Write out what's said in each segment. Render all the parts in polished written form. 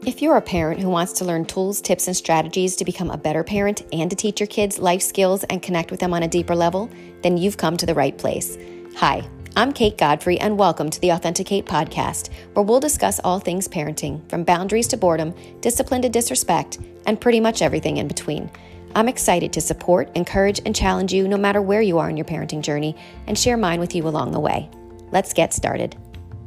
If you're a parent who wants to learn tools, tips, and strategies to become a better parent and to teach your kids life skills and connect with them on a deeper level, then you've come to the right place. Hi, I'm Kate Godfrey, and welcome to the Authenticate podcast, where we'll discuss all things parenting, from boundaries to boredom, discipline to disrespect, and pretty much everything in between. I'm excited to support, encourage, and challenge you no matter where you are in your parenting journey and share mine with you along the way. Let's get started.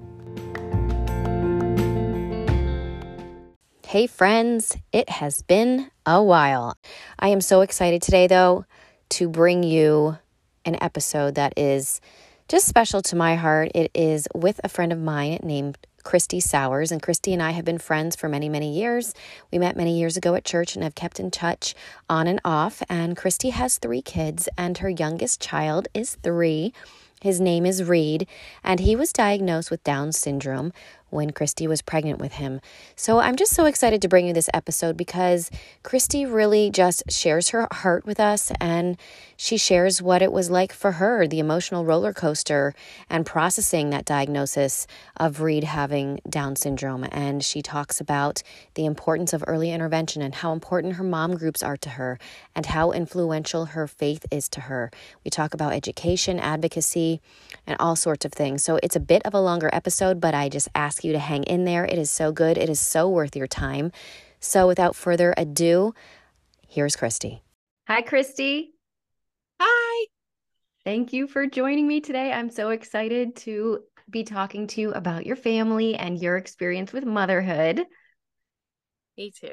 Hey friends, it has been a while. I am so excited today, though, to bring you an episode that is just special to my heart. It is with a friend of mine named Christy Sowers, and Christy and I have been friends for many, many years. We met many years ago at church and have kept in touch on and off, and Christy has 3 kids, and her youngest child is 3. His name is Reed, and he was diagnosed with Down syndrome when Christy was pregnant with him. So I'm just so excited to bring you this episode because Christy really just shares her heart with us, and she shares what it was like for her, the emotional roller coaster and processing that diagnosis of Reed having Down syndrome. And she talks about the importance of early intervention and how important her mom groups are to her and how influential her faith is to her. We talk about education, advocacy, and all sorts of things. So it's a bit of a longer episode, but I just ask you to hang in there. It is so good. It is so worth your time. So without further ado, here's Christy. Hi, Christy. Hi. Thank you for joining me today. I'm so excited to be talking to you about your family and your experience with motherhood. Me too.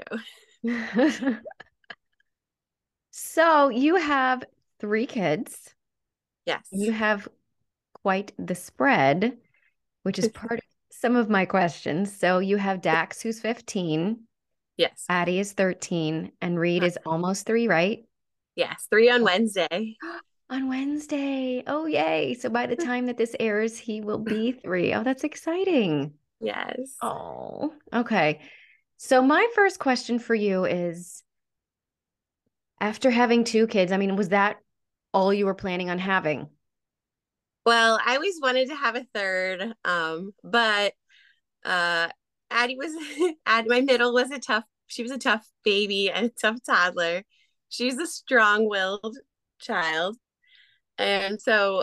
So you have 3 kids. Yes. You have quite the spread, which is part of some of my questions. So you have Dax, who's 15. Yes. Addie is 13, and Reed is almost 3, right? Yes. 3 on Wednesday. On Wednesday. Oh, yay. So by the time that this airs, he will be 3. Oh, that's exciting. Yes. Oh, okay. So my first question for you is, after having 2 kids, was that all you were planning on having? Well, I always wanted to have a third, but Addie was Addie, my middle was she was a tough baby and a tough toddler. She's a strong-willed child. And so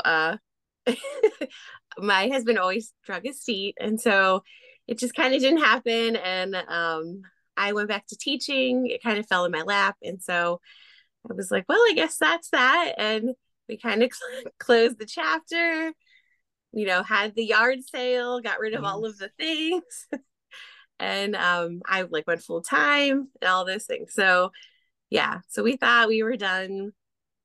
my husband always drug his feet, and so it just kind of didn't happen. And I went back to teaching. It kind of fell in my lap, and so I was like, well, I guess that's that. And we kind of closed the chapter, had the yard sale, got rid of all of the things. And I went full time and all those things. So yeah, so we thought we were done.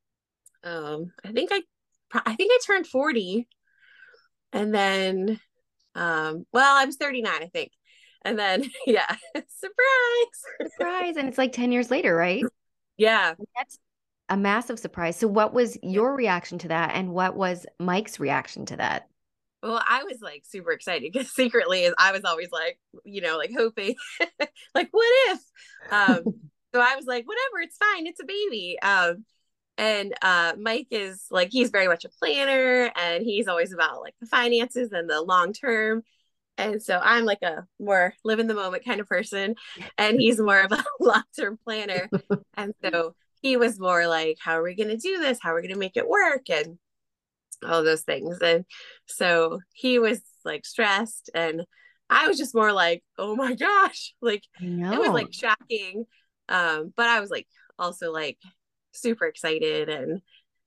I think I turned 40, and then I was 39, I think. And then yeah, Surprise. And it's like 10 years later, right? Yeah. That's a massive surprise. So what was your reaction to that, and what was Mike's reaction to that? Well, I was super excited because secretly I was always hoping what if? So I was like, whatever, it's fine, it's a baby. And Mike is he's very much a planner, and he's always about the finances and the long term. And so I'm a more live in the moment kind of person, and he's more of a long term planner. And so he was more like, how are we going to do this? How are we going to make it work? And all those things. And so he was stressed, and I was just more oh my gosh, it was shocking. But I was also super excited, and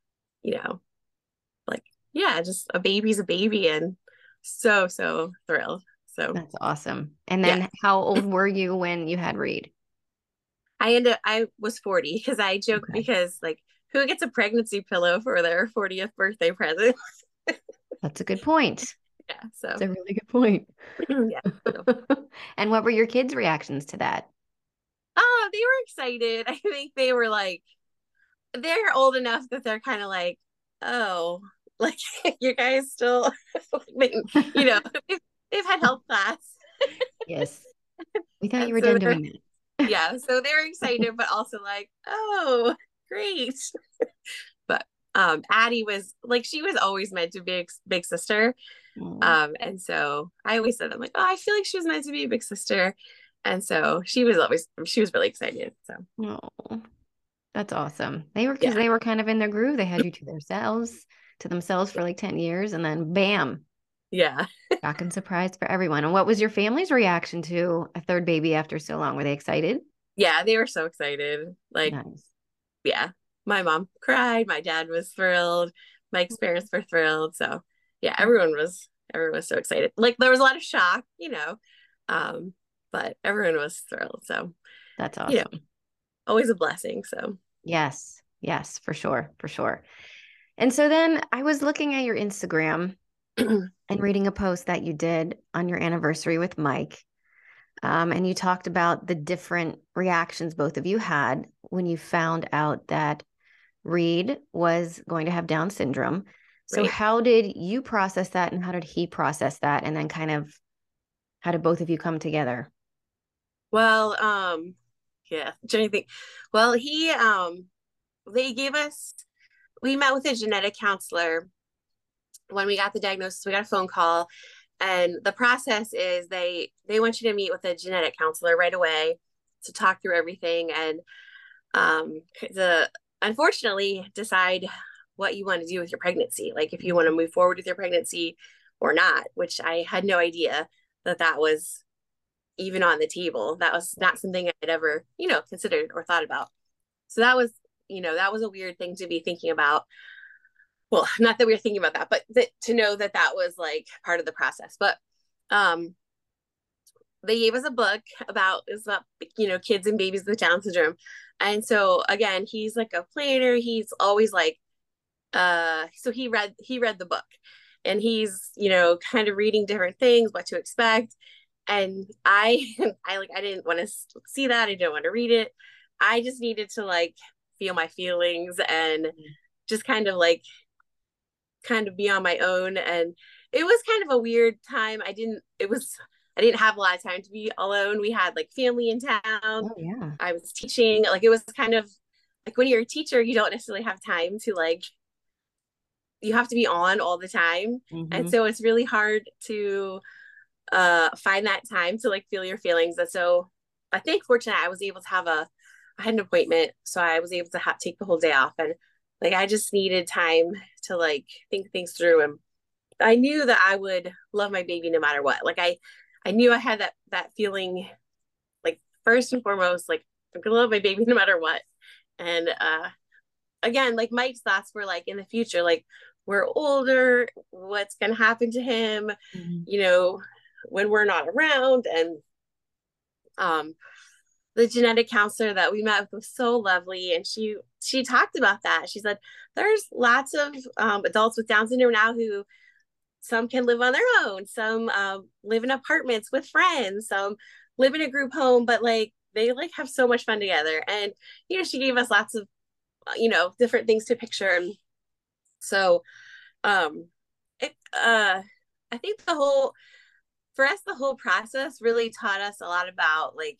yeah, just a baby's a baby, and so thrilled. So that's awesome. And then how old were you when you had Reed? I was 40, because I joke, because who gets a pregnancy pillow for their 40th birthday present? That's a good point. Yeah, so that's a really good point. Yeah. So. And what were your kids' reactions to that? Oh, they were excited. I think they were they're old enough that they're kind of oh, you guys still, they've had health class. Yes. We thought you were done doing that. Yeah. So they're excited, but also oh, great. But Addie was she was always meant to be a big sister. And so I always said, I'm oh, I feel like she was meant to be a big sister. And so she was really excited. So Oh, that's awesome. They were, because yeah, they were kind of in their groove. They had you to themselves for like 10 years, and then bam, yeah, shocking surprise for everyone. And what was your family's reaction to a third baby after so long? Were they excited? yeah, they were so excited. Like, Nice. yeah, my mom cried, my dad was thrilled, Mike's parents were thrilled. So yeah, everyone was so excited. Like there was a lot of shock, um, but everyone was thrilled. So, That's you know, awesome. always a blessing. So Yes. Yes, for sure. For sure. And so then I was looking at your Instagram and reading a post that you did on your anniversary with Mike. And you talked about the different reactions both of you had when you found out that Reed was going to have Down syndrome. So, right. how did you process that, and how did he process that? And then, kind of, how did both of you come together? Well, yeah, trying to think. Well, they gave us, we met with a genetic counselor when we got the diagnosis. We got a phone call, and the process is they want you to meet with a genetic counselor right away to talk through everything and the unfortunately decide what you want to do with your pregnancy, like if you want to move forward with your pregnancy or not, which I had no idea that was even on the table. That was not something I'd ever, considered or thought about. So that was a weird thing to be thinking about. Well, not that we were thinking about that, but to know that was like part of the process. But um, they gave us a book about kids and babies with Down syndrome, and so again, he's like a planner. He's always like, so he read the book, and he's kind of reading different things, what to expect, and I didn't want to see that. I didn't want to read it. I just needed to like feel my feelings and just kind of be on my own. And it was kind of a weird time. I didn't have a lot of time to be alone. We had like family in town. Oh, yeah. I was teaching. Like it was kind of like when you're a teacher, you don't necessarily have time to like, you have to be on all the time. And Hmm. so it's really hard to find that time to like feel your feelings. And so I think fortunately I was able to I had an appointment, so I was able to take the whole day off, and like I just needed time to like think things through. And I knew that I would love my baby no matter what. Like I knew I had that feeling, like first and foremost, like I'm gonna love my baby no matter what. And again, like Mike's thoughts were like in the future, like we're older, what's gonna happen to him, Hmm. you know, when we're not around. And um the genetic counselor that we met with was so lovely, and she talked about that. She said there's lots of adults with Down syndrome now who some can live on their own, some live in apartments with friends, some live in a group home, but like they like have so much fun together. And she gave us lots of different things to picture. And so um it I think the whole process really taught us a lot about like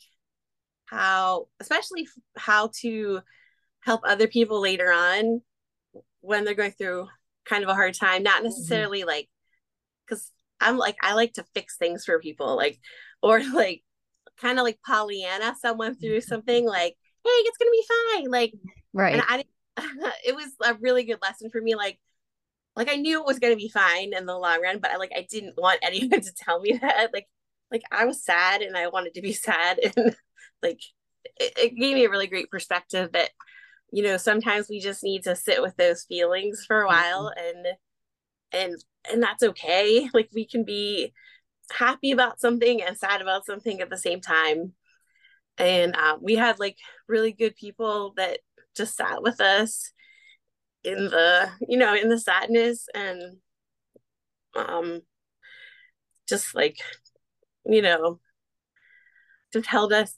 especially how to help other people later on when they're going through kind of a hard time, not Hmm. necessarily like, because I'm like, I like to fix things for people, like, or like kind of like Pollyanna someone through something, like, hey, it's gonna be fine, like. And Right. I it was a really good lesson for me, like I knew it was gonna be fine in the long run, but I didn't want anyone to tell me that, like I was sad and I wanted to be sad. And like it gave me a really great perspective that sometimes we just need to sit with those feelings for a while, Mhm. and and that's okay. Like we can be happy about something and sad about something at the same time. And we had like really good people that just sat with us in the sadness, and um just like you know just held us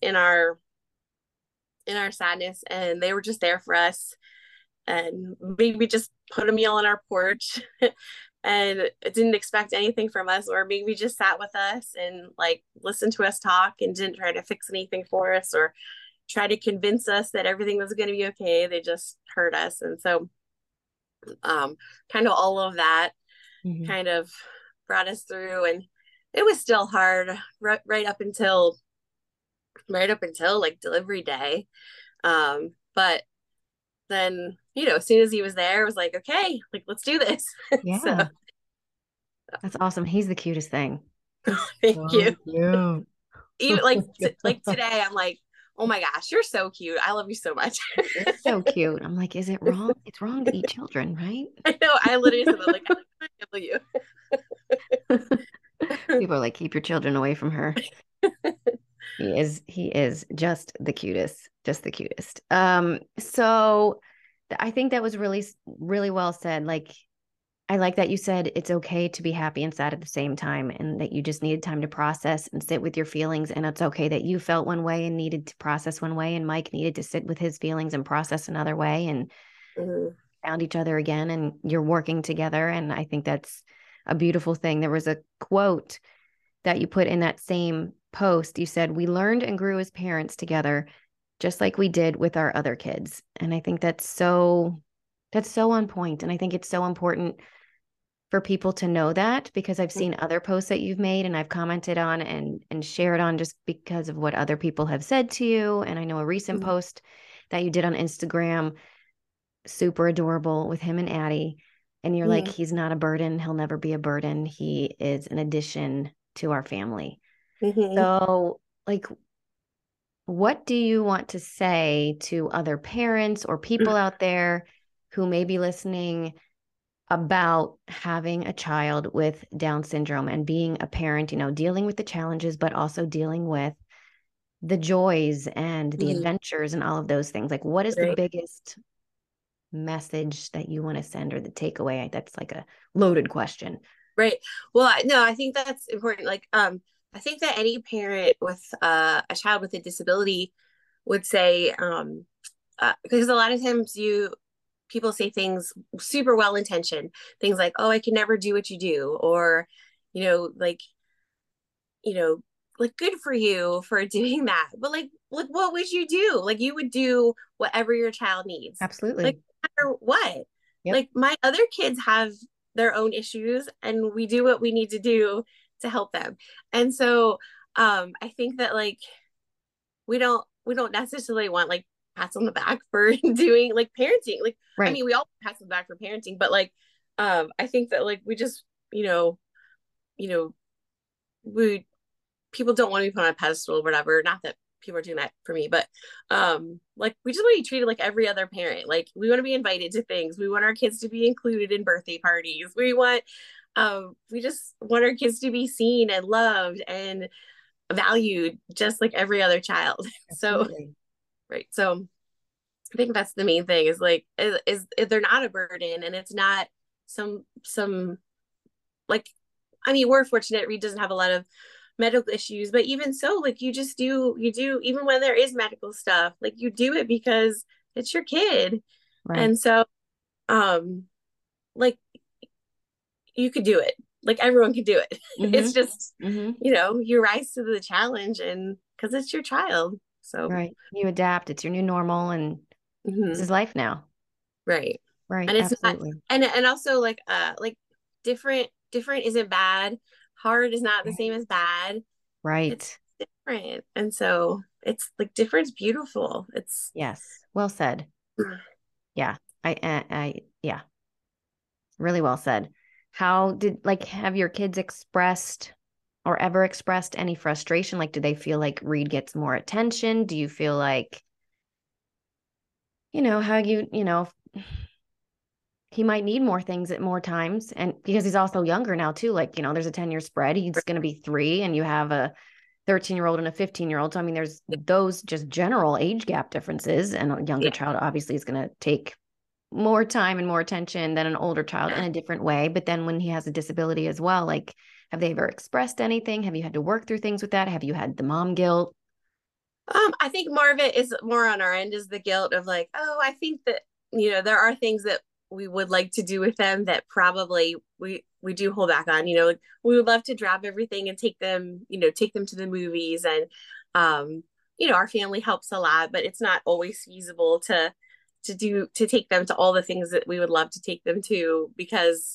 in our sadness, and they were just there for us. And maybe just put a meal on our porch and didn't expect anything from us, or maybe just sat with us and like listened to us talk and didn't try to fix anything for us or try to convince us that everything was going to be okay. They just heard us. And so um kind of all of that Mhm. kind of brought us through. And it was still hard right up until right up until like delivery day. But then, as soon as he was there, I was like, okay, like let's do this. So Yeah, that's awesome. He's the cutest thing. He's thank you. so cute. Even like today, I'm like, oh my gosh, you're so cute. I love you so much. It's so cute. I'm like, is it wrong? It's wrong to eat children, right? I know. I literally said that, like, I feel you. People are like, keep your children away from her. He is just the cutest, just the cutest. So I think that was really, really well said. Like, I like that you said it's okay to be happy and sad at the same time, and that you just needed time to process and sit with your feelings. And it's okay that you felt one way and needed to process one way, and Mike needed to sit with his feelings and process another way, and Mhm. found each other again, and you're working together. And I think that's a beautiful thing. There was a quote that you put in that same post. You said, "We learned and grew as parents together, just like we did with our other kids." And I think that's so on point. And I think it's so important for people to know that, because I've seen other posts that you've made and I've commented on and shared on just because of what other people have said to you. And I know a recent Mhm. post that you did on Instagram, super adorable, with him and Addie. And you're like, Mhm. he's not a burden. He'll never be a burden. He is an addition to our family. Mhm. So, like, what do you want to say to other parents or people out there who may be listening about having a child with Down syndrome and being a parent, dealing with the challenges, but also dealing with the joys and the Mhm. adventures and all of those things? Like, what is the Right. biggest message that you want to send, or the takeaway? That's like a loaded question. Right. Well, no, I think that's important. Like, I think that any parent with a child with a disability would say, because a lot of times people say things super well intentioned, things like, "Oh, I can never do what you do," or, you know, like, you know, like good for you for doing that. But like, what would you do? Like, you would do whatever your child needs, like, Absolutely. no matter what. Yep. Like, my other kids have their own issues, and we do what we need to do to help them. And so, I think that like we don't necessarily want like pats on the back for doing like parenting. Like, I Right. mean, we all pats on the back for parenting, but like, I think that like we just, you know, we people don't want to be put on a pedestal or whatever. Not that people are doing that for me, but like we just want to be treated like every other parent. Like, we want to be invited to things. We want our kids to be included in birthday parties. We just want our kids to be seen and loved and valued just like every other child. So, Absolutely. right. So I think that's the main thing, is like is they're not a burden, and it's not some like, I mean, we're fortunate Reed doesn't have a lot of medical issues, but even so, like, you do even when there is medical stuff, like you do it because it's your kid. Right. And so, um like, you could do it. Like, everyone could do it. It's Mm-hmm. just, Mm-hmm. you rise to the challenge, and because it's your child. So, Right. You adapt. It's your new normal, and this mhm, is life now. right. Right. And it's not, Absolutely. and also like different isn't bad. Hard is not the same as bad. It's Right. different. And so it's like different's beautiful. It's Yes. Well said. Yeah. Yeah, really well said. How did, like, have your kids expressed or ever expressed any frustration? Like, do they feel like Reed gets more attention? Do you feel like, how he might need more things at more times? And because he's also younger now too, like, there's a 10-year spread. He's going to be 3, and you have a 13-year-old and a 15-year-old. So, I mean, there's those just general age gap differences. And a younger yeah. child obviously is going to take more time and more attention than an older child in Yeah. a different way. But then when he has a disability as well, like, have they ever expressed anything? Have you had to work through things with that? Have you had the mom guilt? I think more of it is more on our end, is the guilt of like, oh, I think that, there are things that we would like to do with them that probably we do hold back on. Like, we would love to drop everything and take them to the movies, and our family helps a lot, but it's not always feasible to take them to all the things that we would love to take them to, because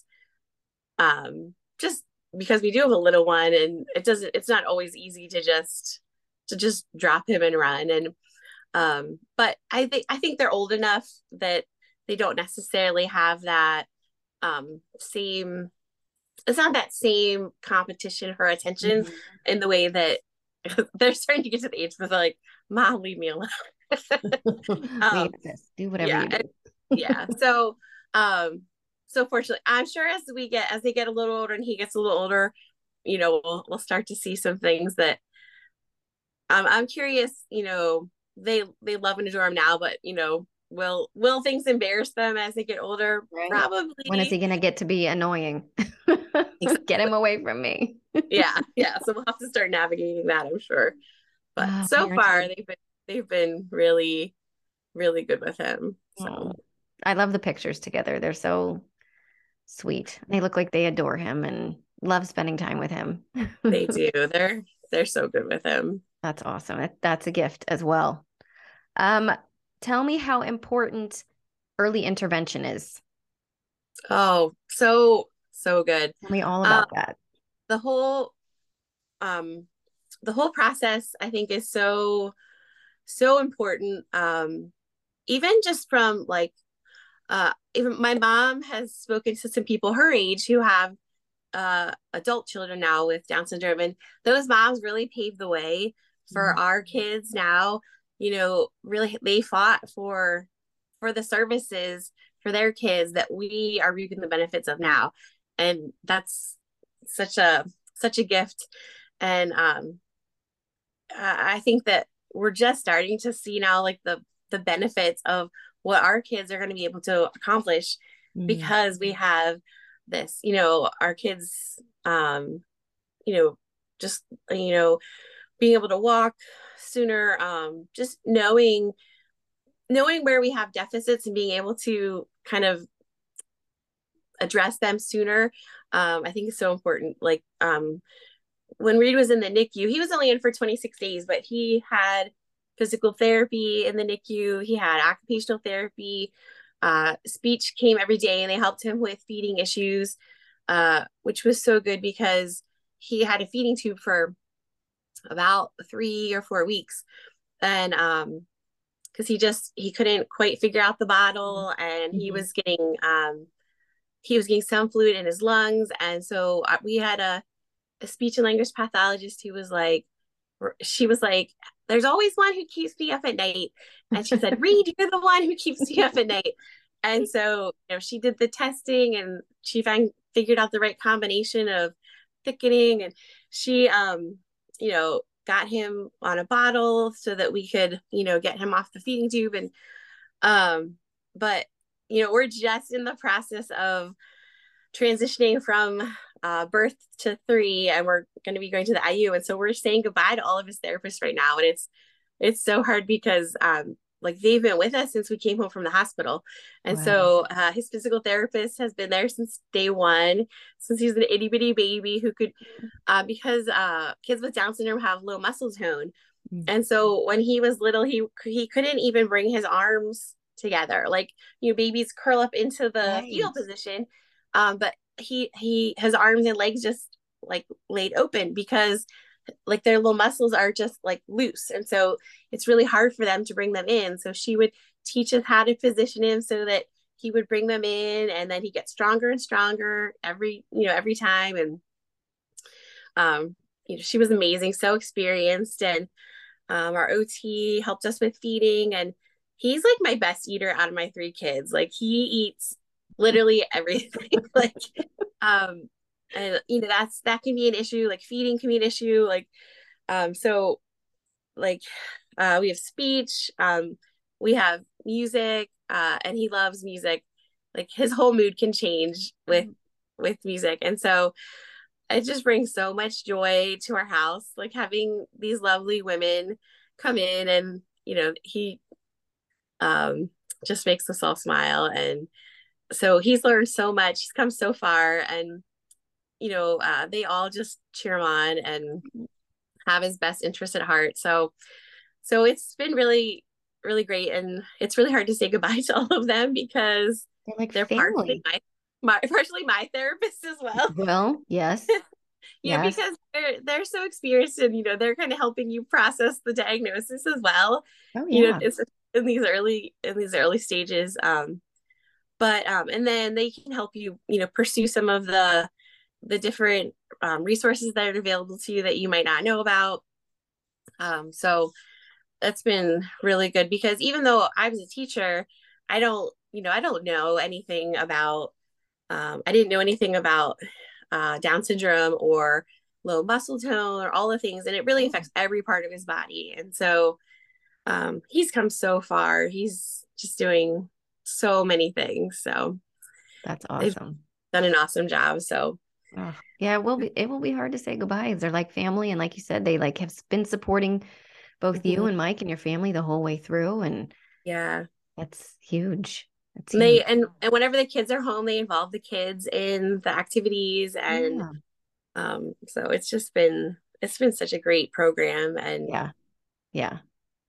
just because we do have a little one, and it's not always easy to just to just drop him and run. And but I think they're old enough that they don't necessarily have that same, it's not that same competition for attention Mhm. in the way that they're starting to get to the age where they're like, Mom, leave me alone. We um, exist. Do whatever yeah, you do. yeah. So, so fortunately, I'm sure as they get a little older and he gets a little older, we'll start to see some things that I'm curious. They love and adore him now, but will things embarrass them as they get older? Right. When is he Probably. going to get to be annoying? Get him Exactly. away from me. Yeah, yeah. So we'll have to start navigating that, I'm sure. But Oh, so far, parenthood. they've been really, really good with him. Oh, So I love the pictures together. They're so sweet. They look like they adore him and love spending time with him. they do. They're so good with him. That's awesome. That's a gift as well. Um, Tell me how important early intervention is. Oh, so good. Tell me all Um, about that. the whole um the whole process I think is so important. Even just from like even my mom has spoken to some people her age who have adult children now with Down syndrome, and those moms really paved the way for Mhm. our kids now. Really they fought for the services for their kids that we are reaping the benefits of now, and that's such a gift. And I think that we're just starting to see now like the benefits of what our kids are going to be able to accomplish Mhm. because we have this, our kids, you know, just, being able to walk sooner, just knowing where we have deficits and being able to kind of address them sooner. I think is so important. Like, when Reed was in the NICU, he was only in for 26 days, but he had physical therapy in the NICU. He had occupational therapy. Speech came every day, and they helped him with feeding issues, which was so good because he had a feeding tube for about 3 or 4 weeks, and because he couldn't quite figure out the bottle, and Mhm. he was getting some fluid in his lungs, and so we had a speech and language pathologist who was like, she was like, there's always one who keeps me up at night. And she said, Reed, you're the one who keeps me up at night. And so, she did the testing and she figured out the right combination of thickening. And she, got him on a bottle so that we could, get him off the feeding tube. And, but, we're just in the process of transitioning from birth to 3, and we're going to be going to the IU, and so we're saying goodbye to all of his therapists right now, and it's so hard because like they've been with us since we came home from the hospital, and Wow. so his physical therapist has been there since day one, since he's an itty bitty baby who could because kids with Down syndrome have low muscle tone, Mm. and so when he was little, he couldn't even bring his arms together. Like, babies curl up into the fetal Right. position, but he his arms and legs just like laid open because like their little muscles are just like loose, and so it's really hard for them to bring them in. So she would teach us how to position him so that he would bring them in, and then he gets stronger and stronger every time. And um, she was amazing, so experienced, and our OT helped us with feeding, and he's like my best eater out of my 3 kids. Like he eats literally everything. Like, um, and that can be an issue. Like feeding can be an issue. Like, so like, we have speech, we have music, and he loves music. Like his whole mood can change with music, and so it just brings so much joy to our house, like having these lovely women come in, and he um just makes us all smile. And so he's learned so much, he's come so far, and they all just cheer him on and have his best interest at heart. So it's been really, really great, and it's really hard to say goodbye to all of them because They're like they're partially family. my therapist as well. Well, yes. Yes. because they're so experienced, and they're kind of helping you process the diagnosis as well. Oh yeah. It's in these early stages. But and then they can help you, pursue some of the different resources that are available to you that you might not know about. So that's been really good, because even though I was a teacher, I don't know anything about, I didn't know anything about Down syndrome or low muscle tone or all the things. And it really Oh, affects every part of his body. And so he's come so far. He's just doing so many things. So that's they've awesome. done an awesome job. So Oh, yeah, it will be hard to say goodbye. They're like family, and like you said, they like have been supporting both you mhm, and Mike and your family the whole way through, and yeah. that's huge. That's And they huge. and whenever the kids are home, they involve the kids in the activities. And Yeah. so it's been such a great program. And Yeah. Yeah.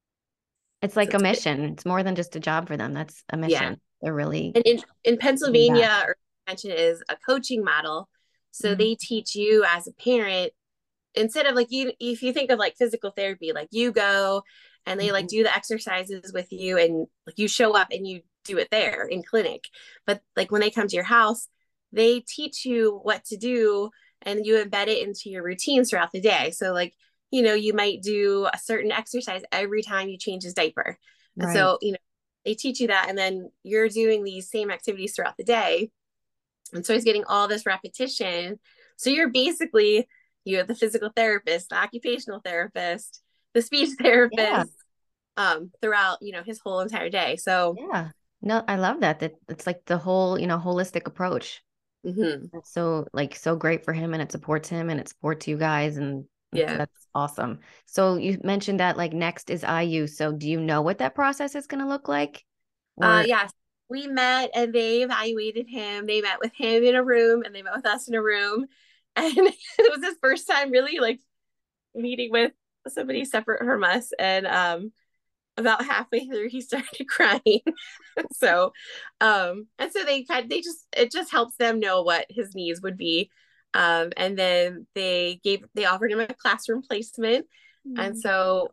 It's so like a it's been, mission. It's more than just a job for them. That's a yeah. mission. They're really And in giving back. Pennsylvania, or mention is a coaching model. So Mm, they teach you as a parent, instead of like, you if you think of like physical therapy, like you go and they like mhm. do the exercises with you, and like you show up and you do it there in clinic. But like when they come to your house, they teach you what to do, and you embed it into your routines throughout the day. So like, you might do a certain exercise every time you change his diaper. And Right. so, they teach you that, and then you're doing these same activities throughout the day. And so he's getting all this repetition. So you have the physical therapist, the occupational therapist, the speech Yeah. therapist, throughout, his whole entire day. So Yeah. No, I love that. That it's like the whole, holistic approach. mhm, That's so like so great for him, and it supports him and it supports you guys, and yeah. that's awesome. So you mentioned that like next is IU. So do you know what that process is going to look like? Or Yes, we met and they evaluated him. They met with him in a room, and they met with us in a room. And it was his first time really like meeting with somebody separate from us. And about halfway through he started crying. So and so they just it just helps them know what his needs would be. And then they offered him a classroom placement. And mm, so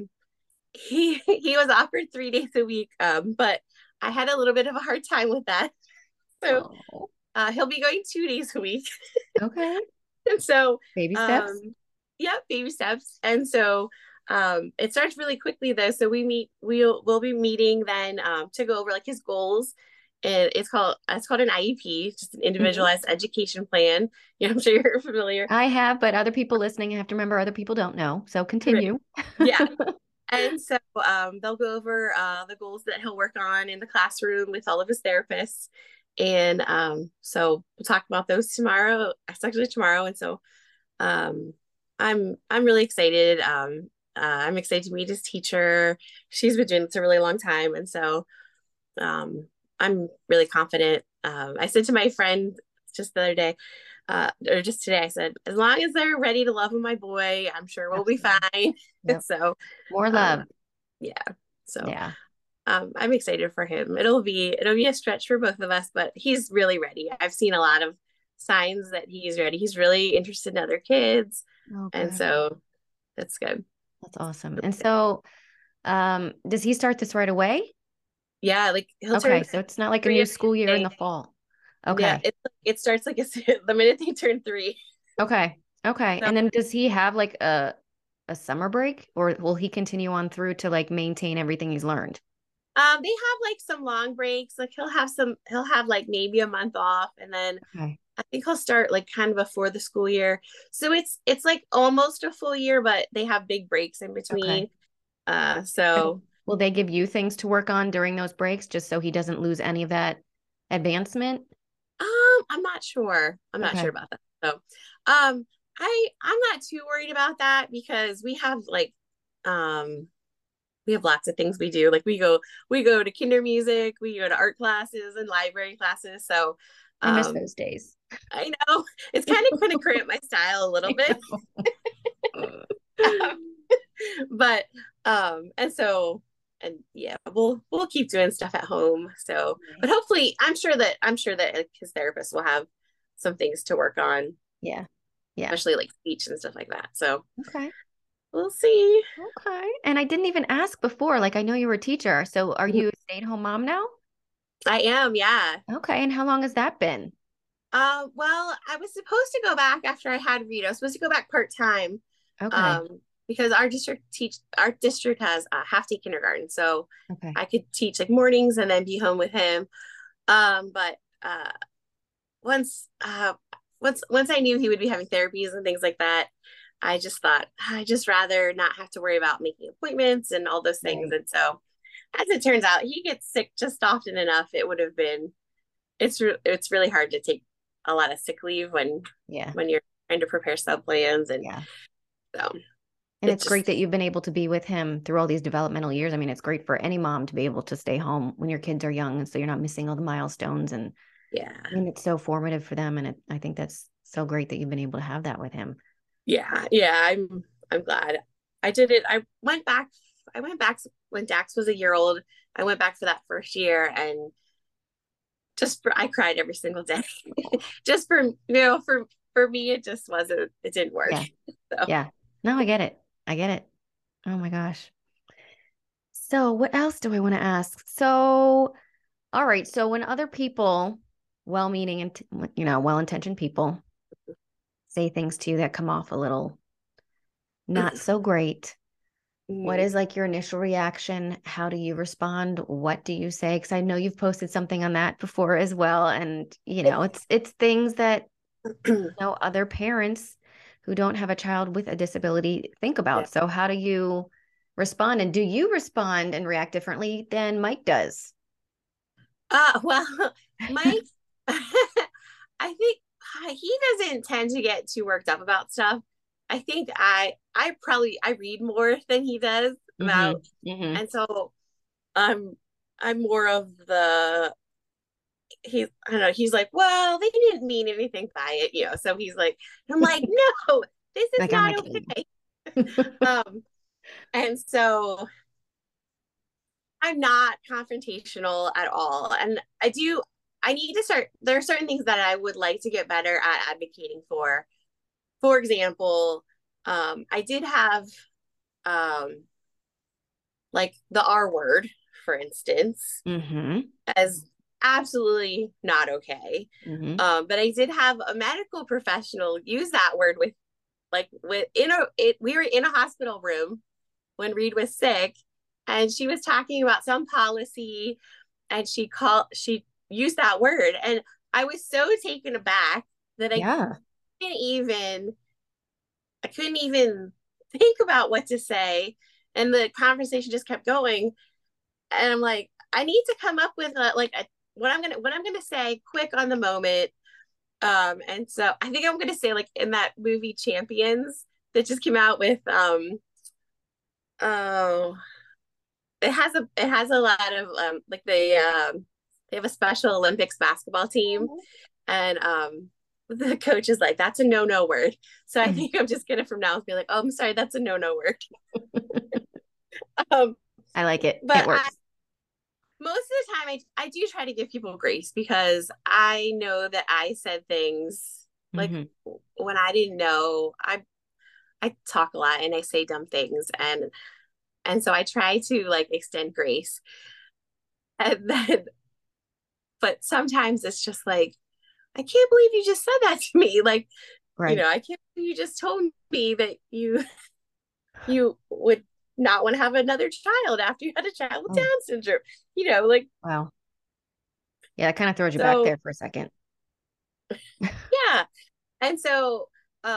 he was offered 3 days a week. But I had a little bit of a hard time with that. So oh, he'll be going 2 days a week. okay. And so Baby steps. um yeah, baby steps. And so it starts really quickly though. So we'll be meeting then, to go over like his goals. And it's called an IEP, just an Mhm. individualized education plan. I'm sure you're familiar. I have, but other people listening, I have to remember other people don't know. So Right. continue. Yeah. And so they'll go over the goals that he'll work on in the classroom with all of his therapists. And so we'll talk about those tomorrow. It's actually tomorrow. And so um, I'm really excited. I'm excited to meet his teacher. She's been doing this a really long time. And so I'm really confident. I said to my friend just the other day, or just today, I said, as long as they're ready to love my boy, I'm sure we'll be Absolutely. fine. Yep. So More um, love. yeah. So Yeah. I'm excited for him. It'll be a stretch for both of us, but he's really ready. I've seen a lot of signs that he's ready. He's really interested in other kids, Oh, and good. so that's good. That's awesome. And so, does he start this right away? Yeah, like he'll Okay, turn so it's not like a 3 new on school year in the Tuesday. fall. Yeah, Okay. it starts like the minute they turn 3. Okay. Okay. So And then does he have like a summer break, or will he continue on through to like maintain everything he's learned? they have like some long breaks. Like he'll have like maybe a month off, and then Okay. I think he'll start like kind of before the school year. So it's like almost a full year, but they have big breaks in Okay. between. And So will they give you things to work on during those breaks just so he doesn't lose any of that advancement? I'm not sure. I'm not sure Okay. about that. So I'm not too worried about that, because um we have lots of things we do. Like we go to kinder music, we go to art classes and library classes. So I miss um those days. I know it's kind of cramped my style a little I bit. know. But and so and yeah, we'll keep doing stuff at home. So but Nice. hopefully I'm sure that like, his therapist will have some things to work on. Yeah. Yeah. especially like speech and stuff like that. So Okay. we'll see. Okay. And I didn't even ask before. Like, I know you were a teacher. So are you a stay-at-home mom now? I am, yeah. Okay. And how long has that been? Well, I was supposed to go back after I had Reed. I was supposed to go back part-time. Okay. Um, because our district has a half day kindergarten. So Okay. I could teach like mornings and then be home with him. But once once I knew he would be having therapies and things like that, I just thought I just rather not have to worry about making appointments and all those things. Right. And so as it turns out, he gets sick just often enough. It would have been it's really hard to take a lot of sick leave Yeah. when you're trying to prepare sub plans, and Yeah. so And it it's great just that you've been able to be with him through all these developmental years. I mean, it's great for any mom to be able to stay home when your kids are young. And so you're not missing all the milestones. And yeah. I mean, it's so formative for them. And I think that's so great that you've been able to have that with him. Yeah, I'm glad I did it. I went back when Dax was a year old. I went back for that first year, and I cried every single day. Just for me it didn't work. Yeah. So Yeah. No, I get it. I get it. Oh my gosh. So what else do I want to ask? So, all right. So when other people, well-meaning and, well-intentioned people say things to you that come off a little not so great, what mm, is like your initial reaction? How do you respond? What do you say? Because I know you've posted something on that before as well. And, it's things that, other parents who don't have a child with a disability think yeah. about. So how do you respond? And do you respond and react differently than Mike does? Well, Mike, I think he doesn't tend to get too worked up about stuff. I think I read more than he does about, Mm-hmm. Mm-hmm. and so I'm I'm more of the I don't know, he's like, well, they didn't mean anything by it, so he's like, I'm like, no, this is Like I'm a not kid. okay. Um, and so I'm not confrontational at all. And I need to start, there are certain things that I would like to get better at advocating for. For example, I did have um, like the R word, for instance, Mm-hmm. as absolutely not okay. Mm-hmm. But I did have a medical professional use that word we were in a hospital room when Reed was sick, and she was talking about some policy, and she used that word, and I was so taken aback that Yeah. couldn't even I couldn't even think about what to say, and the conversation just kept going, and I'm like, I need to come up with what I'm gonna say quick on the moment. And so I think I'm gonna say, like, in that movie Champions that just came out with oh, it has a lot of like they have a Special Olympics basketball team, and the coach is like, that's a no word. So I think I'm just gonna from now on be like, oh, I'm sorry, that's a no word. um I like it. It but works. most of the time I do try to give people grace, because I know that I said things like Mm-hmm. when I didn't know. I talk a lot and I say dumb things, and so I try to like extend grace. And then but sometimes it's just like, I can't believe you just said that to me. Like, Right. I can't believe you just told me that you would not want to have another child after you had a child with Oh, Down syndrome. Like, wow. Yeah, that kind of throws you back so there for a second. yeah. And so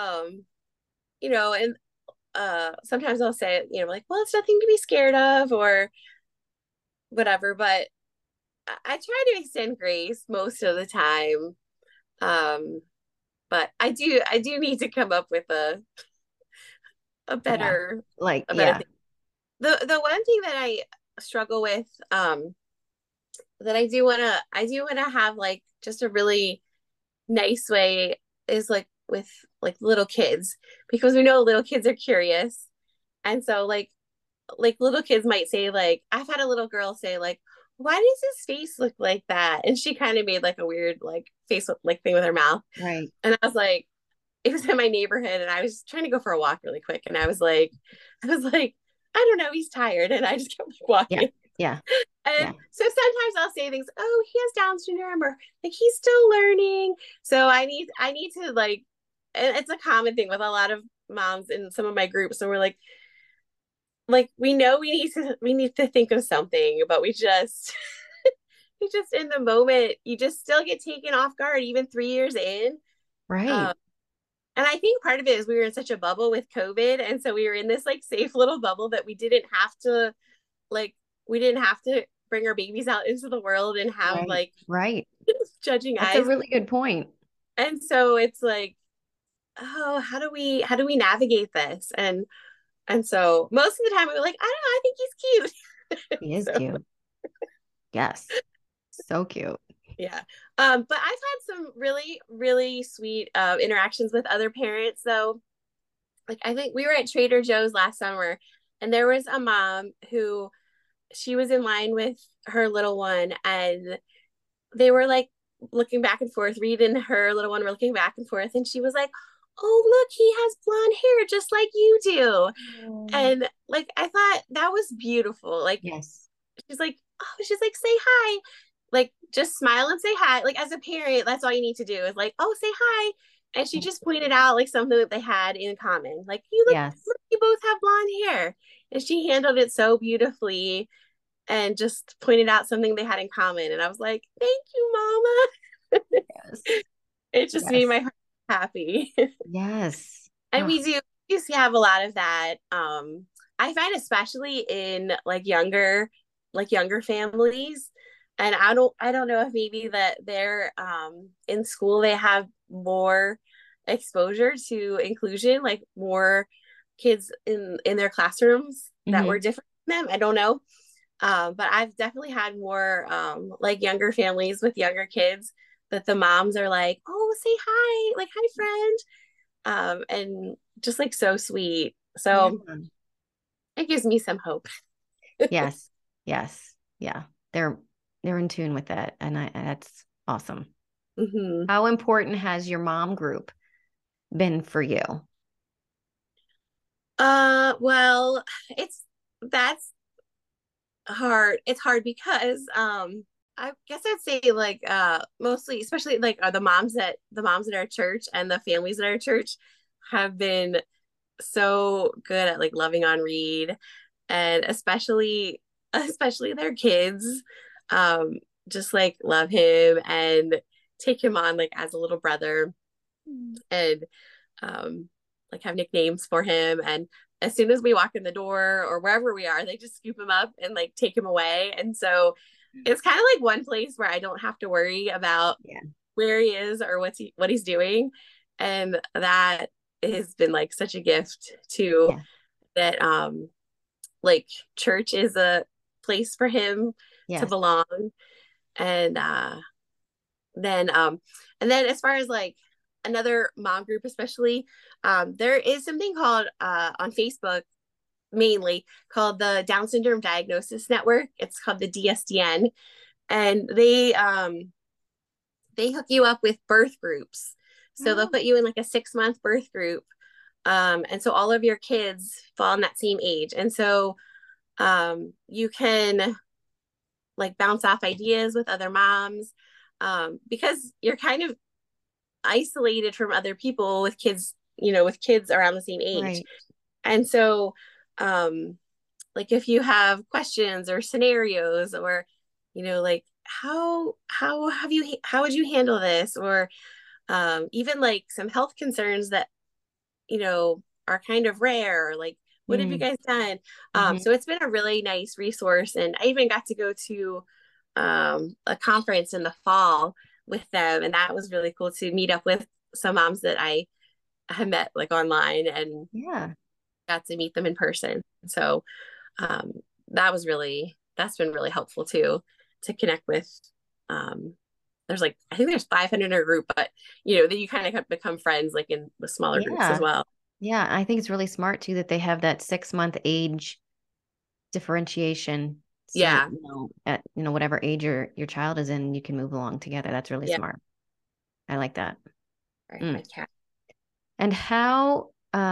and sometimes I'll say, like, well, it's nothing to be scared of or whatever, but I try to extend grace most of the time. Um, but I do need to come up with a Yeah. better Like, a better yeah. thing. The one thing that I struggle with, that I do wanna have like just a really nice way, is like with like little kids, because we know little kids are curious. And so like little kids might say, like, I've had a little girl say, like, why does his face look like that? And she kind of made like a weird like face like thing with her mouth. Right. And I was like, it was in my neighborhood, and I was trying to go for a walk really quick, and I was like, I don't know, he's tired, and I just kept Yeah. walking. Yeah. And Yeah. so sometimes I'll say things, oh, he has Down syndrome, or like he's still learning. So I need to like, and it's a common thing with a lot of moms in some of my groups. So we're like we know we need to think of something, but we just we just in the moment, you just still get taken off guard, even 3 years in. Right. Um, and I think part of it is we were in such a bubble with COVID. And so we were in this like safe little bubble that like, we didn't have to bring our babies out into the world and have Right. like Right. judging That's a eyes. really good point. And so it's like, oh, how do we navigate this? And so most of the time we were like, I don't know, I think he's cute. He is So cute. Yes. So cute. yeah. But I've had some really, really sweet interactions with other parents though. Like I think we were at Trader Joe's last summer, and there was a mom who she was in line with her little one, and they were like looking back and forth. Reed and her little one were looking back and forth, and she was like, oh look, he has blonde hair just like you do. Oh. And like I thought that was beautiful. Like Yes. she's like, say hi. Like just smile and say hi. Like as a parent, that's all you need to do is like, oh, say hi. And she just pointed out like something that they had in common. Like Yes. look, you both have blonde hair. And she handled it so beautifully and just pointed out something they had in common. And I was like, thank you, mama. Yes. It just made Yes. my heart happy. Yes. And Oh, we do have a lot of that. I find especially in like younger families, and I don't know if maybe that they're in school they have more exposure to inclusion, like more kids in their classrooms that were hmm. different from them. I don't know. But I've definitely had more like younger families with younger kids that the moms are like, oh, say hi, like hi friend, and just like so sweet. Yeah. So it gives me some hope. Yes. Yes. Yeah. They're in tune with that. And that's awesome. Mm-hmm. How important has your mom group been for you? Well, it's that's hard. It's hard because I guess I'd say like mostly especially like are the moms at our church and the families at our church have been so good at like loving on Reed, and especially their kids um just like love him and take him on like as a little brother, and um like have nicknames for him, and as soon as we walk in the door or wherever we are they just scoop him up and like take him away. And so it's kind of like one place where I don't have to worry about Yeah. where he is or what he's doing, and that has been like such a gift too, Yeah. that like church is a place for him to Yes. belong. And then and then as far as like another mom group especially, there is something called on Facebook mainly called the Down Syndrome Diagnosis Network. It's called the DSDN, and they hook you up with birth groups. So they'll Oh, put you in like a 6 month birth group, and so all of your kids fall in that same age, and so you can like bounce off ideas with other moms, because you're kind of isolated from other people with kids, with kids around the same age. right. And so um like if you have questions or scenarios, or like how would you handle this, or even like some health concerns that are kind of rare, like what have you Mm. guys done? Hmm. So it's been a really nice resource, and I even got to go to a conference in the fall with them, and that was really cool to meet up with some moms that I had met like online, and Yeah. got to meet them in person. So um, that's been really helpful too, to connect with. Um, there's like I think there's 500 in a group, but that you kind of become friends like in the smaller groups as Yeah. well. Yeah. I think it's really smart too that they have that 6 month age differentiation. So that, Yeah, at whatever age your child is in, you can move along together. That's really yeah. smart. I like that. All right, my Mm. cat. And how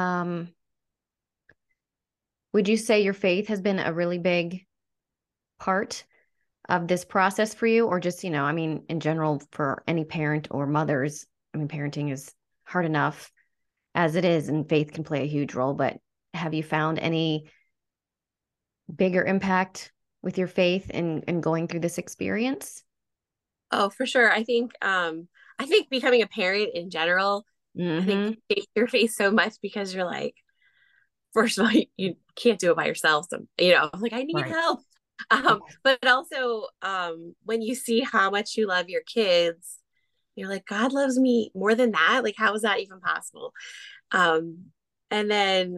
would you say your faith has been a really big part of this process for you, or just, I mean, in general, for any parent or mothers? I mean, parenting is hard enough as it is, and faith can play a huge role, but have you found any bigger impact with your faith in going through this experience? Oh, for sure. I think becoming a parent in general, I think Mm-hmm. change your face so much because you're like, first of all, you can't do it by yourself. So, like I need Right. help. Right. But also, when you see how much you love your kids, you're like, God loves me more than that. Like, how is that even possible? Um, and then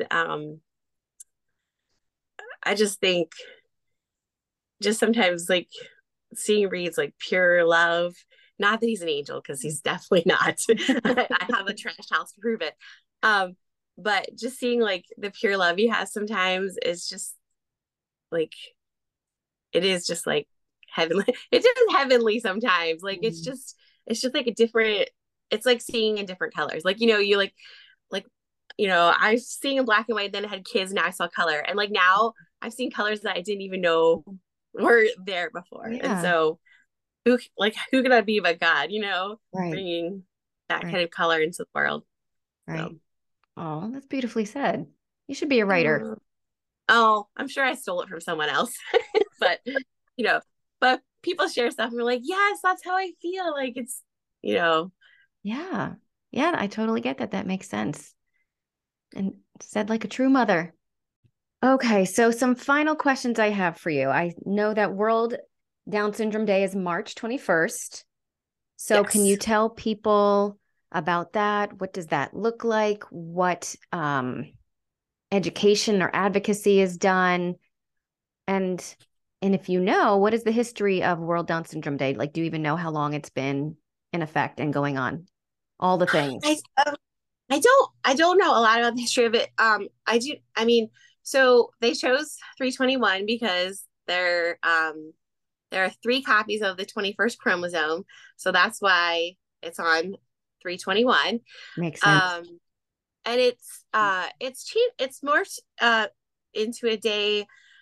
I just think just sometimes like seeing Reed's like pure love. Not that he's an angel, because he's definitely not. I have a trash house to prove it. Um, but just seeing like the pure love he has sometimes is just like it is just like heavenly. It's just heavenly sometimes. Like it's just like a different. It's like seeing in different colors. Like you like I was seeing in black and white. Then I had kids. Now I saw color, and like now I've seen colors that I didn't even know were there before. And Yeah. so who can I be but God? Right. Bringing that Right. kind of color into the world. Right. So. Oh, that's beautifully said. You should be a writer. Oh, I'm sure I stole it from someone else. But you know, but people share stuff and we're like, yes, that's how I feel. Like it's, you know, Yeah. Yeah, I totally get that. That makes sense. And said like a true mother. Okay, so some final questions I have for you. I know that World Down Syndrome Day is March 21st. So can you yes. tell people about that? What does that look like? What education or advocacy is done? And and if you know, what is the history of World Down Syndrome Day? Like, do you even know how long it's been in effect and going on? All the I things. I don't know a lot about the history of it. I mean, so they chose 321 because there are three copies of the 21st chromosome. So that's why it's on 321. Makes sense. Um and it's cheap. It's more into a day.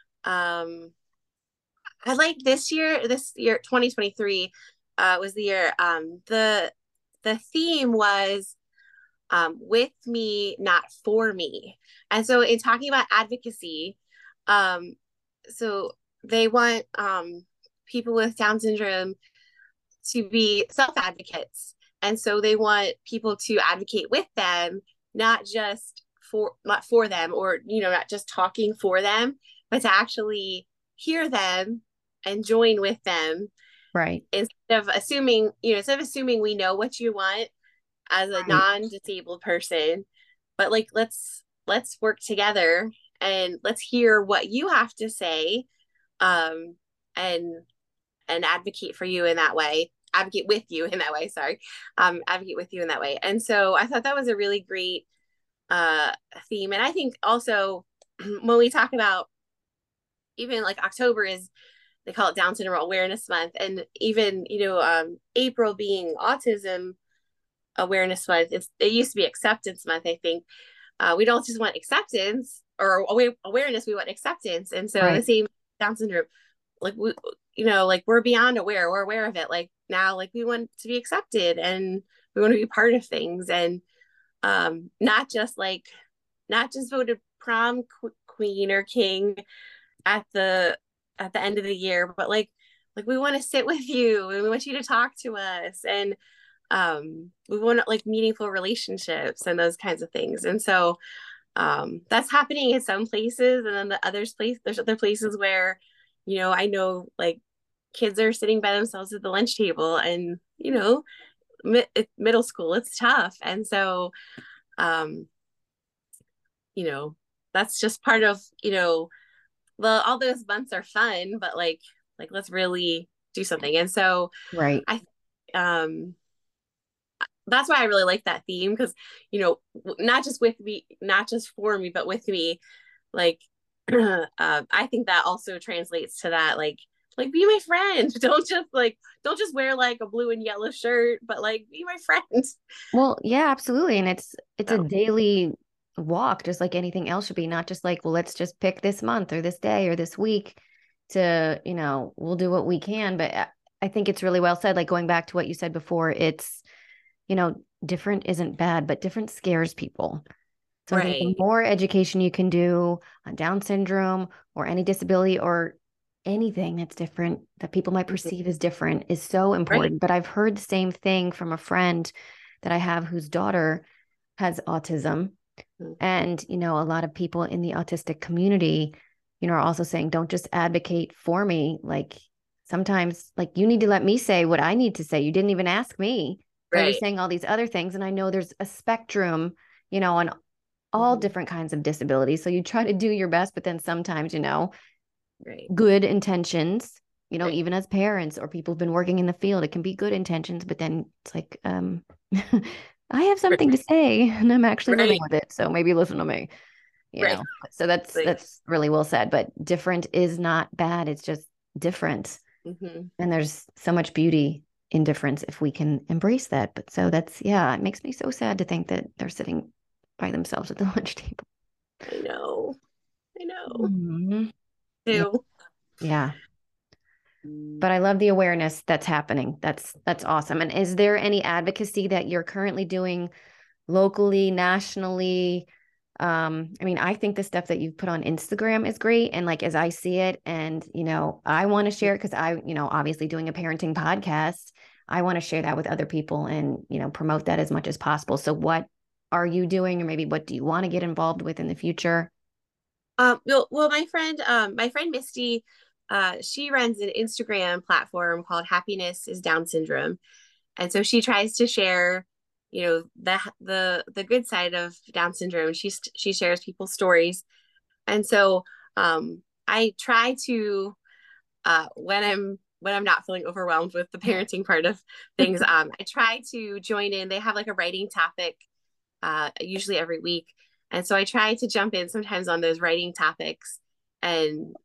I like this year 2023 was the year. The theme was with me, not for me. And so in talking about advocacy, um, so they want people with Down syndrome to be self advocates. And so they want people to advocate with them, not for them, or not just talking for them, but to actually hear them and join with them, Right. instead of assuming we know what you want as a Right. non-disabled person, but like let's work together and let's hear what you have to say, um and advocate for you in that way, advocate with you in that way, sorry, advocate with you in that way. And so I thought that was a really great uh theme. And I think also when we talk about, even like October is, they call it Down syndrome awareness month, and even April being autism awareness month, it used to be acceptance month, I think. We don't just want acceptance or awareness, we want acceptance. And so the Right. same Down syndrome, like like we're beyond aware, we're aware of it, like now, like we want to be accepted and we want to be part of things. And not just voted prom queen or king at the end of the year, but like we want to sit with you and we want you to talk to us, and we want like meaningful relationships and those kinds of things. And so that's happening in some places, and then there's other places where I know like kids are sitting by themselves at the lunch table, and middle school, it's tough. And so um you know that's just part of all those months are fun, but like let's really do something. And so Right. I um that's why I really like that theme, because not just with me, not just for me, but with me. Like I think that also translates to that, like like be my friend. Don't just wear like a blue and yellow shirt, but like be my friend. Well, yeah, absolutely. And it's a So daily walk, just like anything else should be, not just like, well, let's just pick this month or this day or this week to, we'll do what we can. But I think it's really well said, like going back to what you said before, it's, different isn't bad, but different scares people. So I think the right. more education you can do on Down syndrome or any disability or anything that's different that people might Mhm. perceive as different is so Right. important. But I've heard the same thing from a friend that I have whose daughter has autism. Mhm. And, a lot of people in the autistic community, are also saying, don't just advocate for me. Like sometimes, like you need to let me say what I need to say. You didn't even ask me, but you're Right. saying all these other things. And I know there's a spectrum, on all Mhm. different kinds of disabilities. So you try to do your best, but then sometimes, Right. good intentions, Right. even as parents or people who've been working in the field, it can be good intentions, but then it's like, I have something to say and I'm actually living Right. with it. So maybe listen to me, Right. So that's Like, that's really well said. But different is not bad. It's just different. mhm. And there's so much beauty in difference if we can embrace that. But so that's yeah, it makes me so sad to think that they're sitting by themselves at the lunch table. I know. I know. Mhm. Yeah. Too. Yeah. But I love the awareness that's happening. That's awesome. And is there any advocacy that you're currently doing locally, nationally? I mean, I think the stuff that you've put on Instagram is great. And like as I see it, and I want to share it because obviously doing a parenting podcast, I want to share that with other people and promote that as much as possible. So what are you doing, or maybe what do you want to get involved with in the future? Well, my friend Misty, she runs an Instagram platform called Happiness is Down Syndrome, and so she tries to share, the good side of Down syndrome. She shares people's stories, and so I try to, when I'm not feeling overwhelmed with the parenting part of things, I try to join in. They have like a writing topic, usually every week. And so I try to jump in sometimes on those writing topics and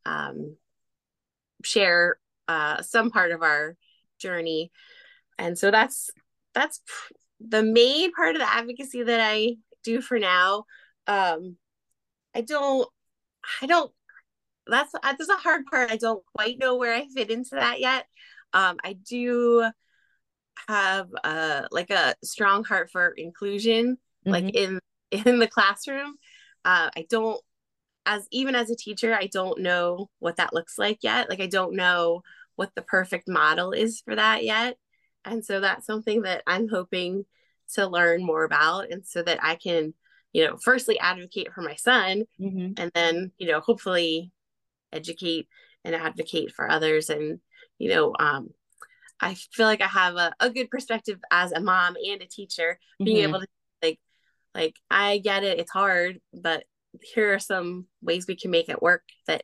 share some part of our journey. And so that's the main part of the advocacy that I do for now. Um, I don't, I don't. That's a hard part. I don't quite know where I fit into that yet. I do have like a strong heart for inclusion, like Hmm. in the classroom. I don't as even as a teacher, I don't know what that looks like yet. Like I don't know what the perfect model is for that yet. And so that's something that I'm hoping to learn more about, and so that I can, firstly advocate for my son, Hmm. and then, hopefully educate and advocate for others. And, you know, um, I feel like I have a good perspective as a mom and a teacher, being able Hmm. to like I get it, it's hard, but here are some ways we can make it work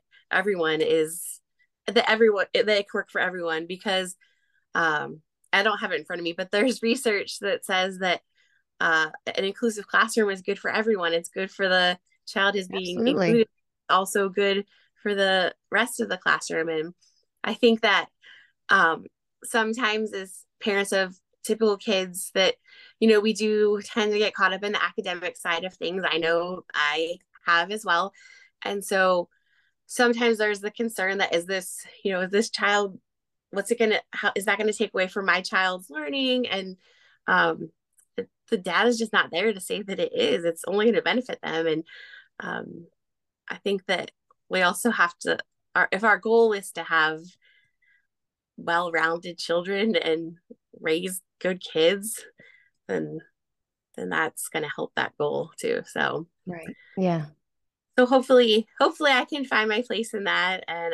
that it can work for everyone. Because I don't have it in front of me, but there's research that says that an inclusive classroom is good for everyone. It's good for the child is being Absolutely. included, also good for the rest of the classroom. And I think that um, sometimes as parents of typical kids that, we do tend to get caught up in the academic side of things. I know I have as well. And so sometimes there's the concern that is this child, what's it gonna how is that gonna take away from my child's learning? And um the data is just not there to say that it is. It's only going to benefit them. And um I think that we also have to, if our goal is to have well-rounded children and raise good kids, then that's going to help that goal too. Right. Yeah. So hopefully I can find my place in that. And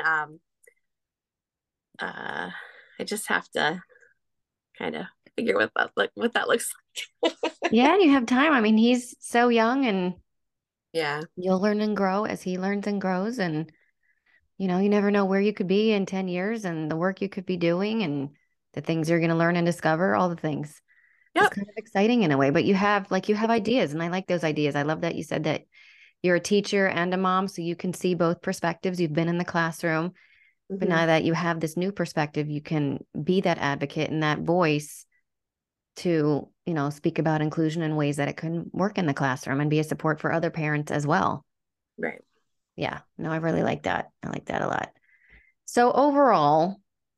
uh I just have to kind of figure what that looks like. Yeah, and you have time. I mean, he's so young and Yeah. you'll learn and grow as he learns and grows. And, you never know where you could be in 10 years and the work you could be doing and the things you're going to learn and discover, all the things. It's Yep. kind of exciting in a way, but you have ideas. And I like those ideas. I love that you said that you're a teacher and a mom, so you can see both perspectives. You've been in the classroom. But now that you have this new perspective, you can be that advocate and that voice to, speak about inclusion in ways that it can work in the classroom and be a support for other parents as well. Right. Yeah. No, I really like that. I like that a lot. So overall,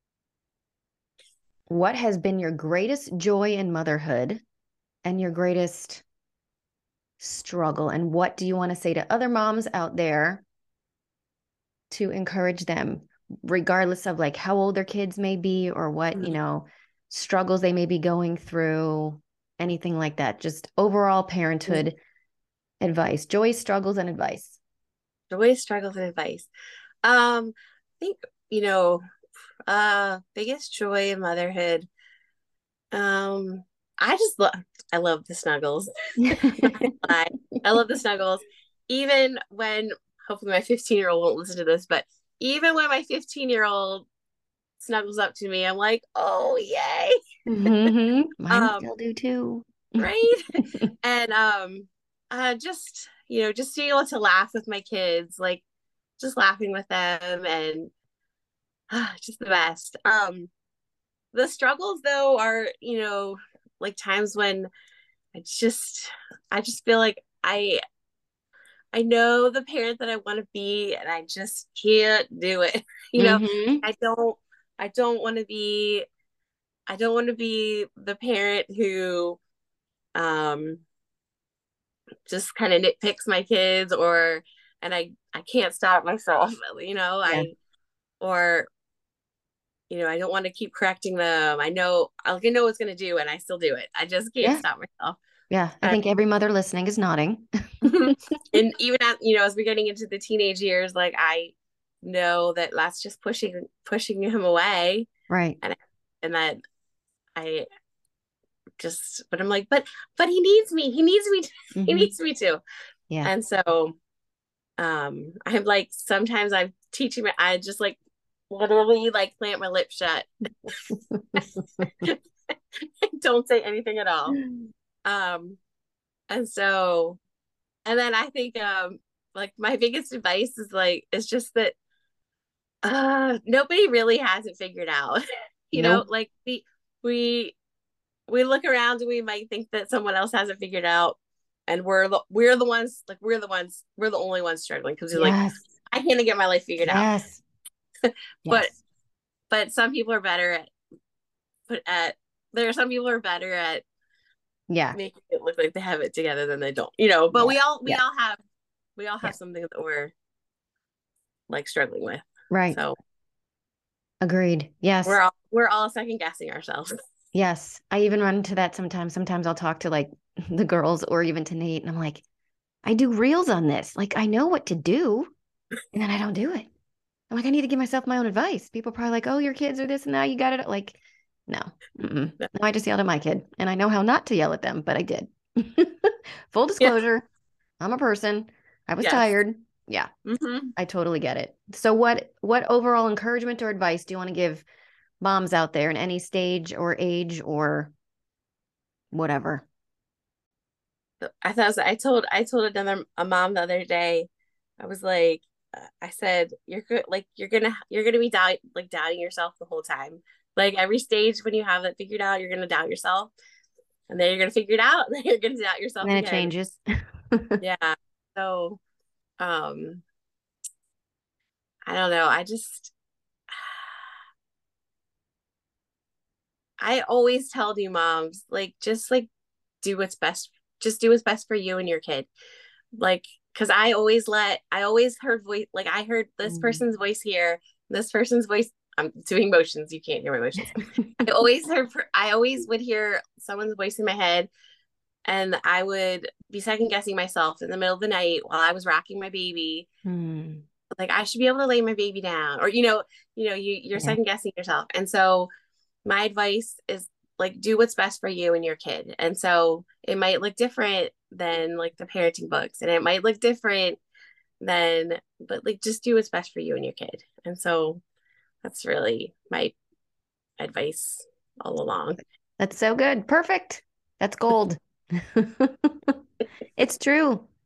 what has been your greatest joy in motherhood and your greatest struggle? And what do you want to say to other moms out there to encourage them, regardless of like how old their kids may be or what, struggles they may be going through, anything like that? Just overall parenthood advice, joy, struggles, and advice. Joy, struggles, and advice. I think, biggest joy in motherhood. I just love, I love the snuggles. I love the snuggles. Even when, hopefully my 15-year-old won't listen to this, but even when my 15-year-old snuggles up to me, I'm like, oh, yay. Mine still do too. Right. And just being able to laugh with my kids, like just laughing with them and just the best. The struggles though are, like times when I just feel like I know the parent that I want to be and I just can't do it. Mm-hmm. I don't want to be the parent who um just kind of nitpicks my kids and I can't stop myself, Yeah. or I don't want to keep correcting them. I know what's going to do and I still do it. I just can't Yeah. stop myself. Yeah. I think every mother listening is nodding. And even as we're getting into the teenage years, like I know that that's just pushing him away. Right. And that I but I'm like, but he needs me. He needs me. He Mm-hmm. needs me to. Yeah. And so I'm like, sometimes I'm teaching I just like literally like plant my lips shut. Don't say anything at all. Um, and so, and then I think, like my biggest advice is just that, nobody really has it figured out. Nope. Like we, we look around and we might think that someone else has it figured out. And we're the only ones struggling because you're like, Yes. I can't get my life figured out. Yes. But Yes. some people are better at there are some people who are better at Yeah. making it look like they have it together than they don't. But Yeah. we Yeah. all Yeah. have something that we're like struggling with. Right. So Agreed. Yes. we're all second guessing ourselves. Yes. I even run into that sometimes. Sometimes I'll talk to like the girls or even to Nate, and I'm like, I do reels on this. Like, I know what to do, and then I don't do it. I'm like, I need to give myself my own advice. People are probably like, oh, your kids are this and that. You got it. Like, no. No, I just yelled at my kid, and I know how not to yell at them, but I did. Full Yes. disclosure, I'm a person. I was Yes. tired. Yeah, Mm-hmm. I totally get it. So what overall encouragement or advice do you want to give moms out there in any stage or age or whatever? I told a mom the other day, I was like, I said, you're good, like you're gonna be doubting yourself the whole time. Like every stage when you have it figured out, you're gonna doubt yourself, and then you're gonna figure it out, and then you're gonna doubt And yourself then it again. changes. Yeah. So, um, I don't know. I always tell new moms, like, just like do what's best. Just do what's best for you and your kid. Like, because I always heard voice, like I heard this Mm. person's voice here, this person's voice. I'm doing motions. You can't hear my motions. I always would hear someone's voice in my head, and I would be second guessing myself in the middle of the night while I was rocking my baby. Mm. Like I should be able to lay my baby down, or you're Yeah. second guessing yourself. And so my advice is like do what's best for you and your kid. And so it might look different than like the parenting books, and it might look different than, but like just do what's best for you and your kid. And so that's really my advice all along. That's so good. Perfect. That's gold. It's true.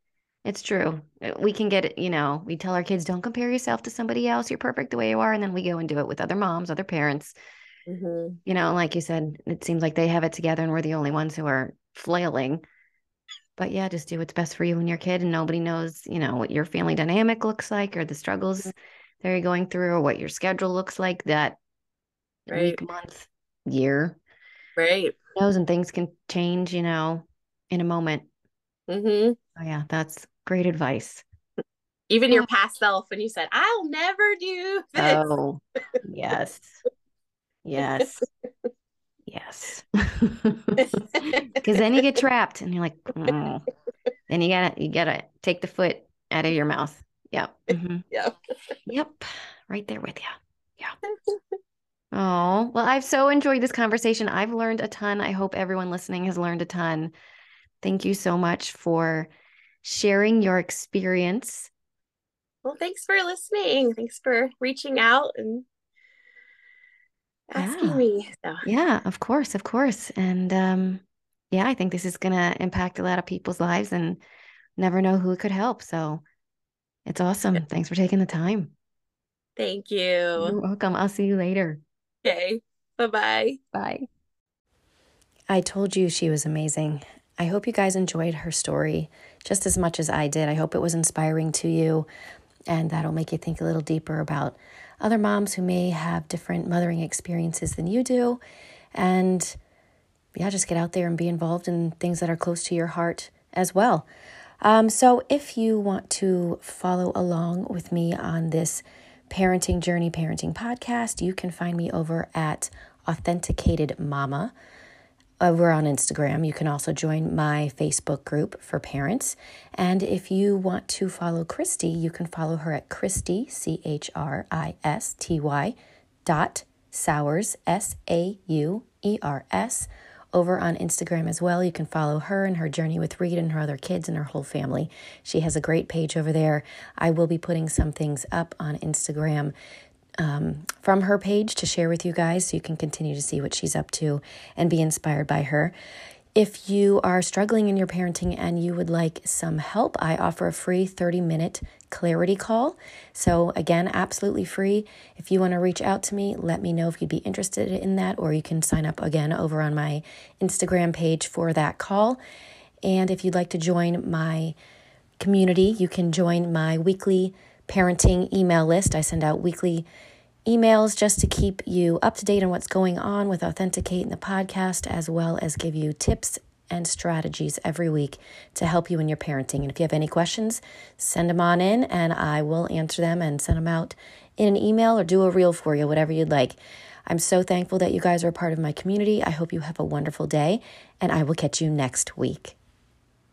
It's true. We can get it, we tell our kids, don't compare yourself to somebody else. You're perfect the way you are. And then we go and do it with other moms, other parents. Mm-hmm. Like you said, it seems like they have it together and we're the only ones who are flailing. But yeah, just do what's best for you and your kid. And nobody knows, what your family dynamic looks like or the struggles that you're going through or what your schedule looks like that Right. week, month, year. Right. Who knows, and things can change, in a moment. Mm-hmm. Oh, yeah, that's great advice. Even your Oh, past self when you said, I'll never do this. oh, yes. Yes. Yes. Because then you get trapped and you're like, oh. Then you gotta take the foot out of your mouth. Yep. Yeah. Yep. Right there with you. Yeah. Oh, well, I've so enjoyed this conversation. I've learned a ton. I hope everyone listening has learned a ton. Thank you so much for sharing your experience. Well, thanks for listening. Thanks for reaching out and asking Yeah. me. So Yeah, of course, of course. And yeah, I think this is gonna impact a lot of people's lives and never know who it could help. So it's awesome. Thanks for taking the time. thank you. You're welcome. I'll see you later. Okay. Bye-bye. Bye. I told you she was amazing. I hope you guys enjoyed her story just as much as I did. I hope it was inspiring to you and that'll make you think a little deeper about other moms who may have different mothering experiences than you do. And yeah, just get out there and be involved in things that are close to your heart as well. So if you want to follow along with me on this parenting journey, parenting podcast, you can find me over at Authenticated Mama over on Instagram. You can also join my Facebook group for parents. And if you want to follow Christy, you can follow her at Christy, CHRISTY .Sauers, SAUERS, over on Instagram as well. You can follow her and her journey with Reed and her other kids and her whole family. She has a great page over there. I will be putting some things up on Instagram from her page to share with you guys so you can continue to see what she's up to and be inspired by her. If you are struggling in your parenting and you would like some help, I offer a free 30-minute clarity call. So again, absolutely free. If you want to reach out to me, let me know if you'd be interested in that, or you can sign up again over on my Instagram page for that call. And if you'd like to join my community, you can join my weekly parenting email list. I send out weekly emails just to keep you up to date on what's going on with Authenticate and the podcast, as well as give you tips and strategies every week to help you in your parenting. And if you have any questions, send them on in and I will answer them and send them out in an email or do a reel for you, whatever you'd like. I'm so thankful that you guys are a part of my community. I hope you have a wonderful day and I will catch you next week.